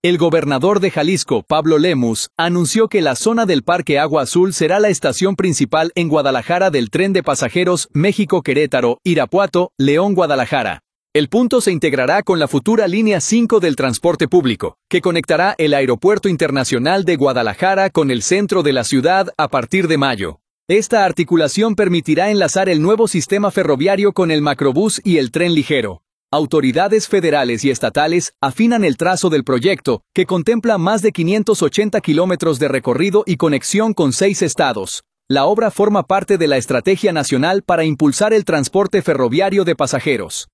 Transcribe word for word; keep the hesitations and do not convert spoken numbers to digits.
El gobernador de Jalisco, Pablo Lemus, anunció que la zona del Parque Agua Azul será la estación principal en Guadalajara del tren de pasajeros México-Querétaro, Irapuato, León-Guadalajara. El punto se integrará con la futura línea cinco del transporte público, que conectará el Aeropuerto Internacional de Guadalajara con el centro de la ciudad a partir de mayo. Esta articulación permitirá enlazar el nuevo sistema ferroviario con el macrobús y el tren ligero. Autoridades federales y estatales afinan el trazo del proyecto, que contempla más de quinientos ochenta kilómetros de recorrido y conexión con seis estados. La obra forma parte de la Estrategia Nacional para impulsar el transporte ferroviario de pasajeros.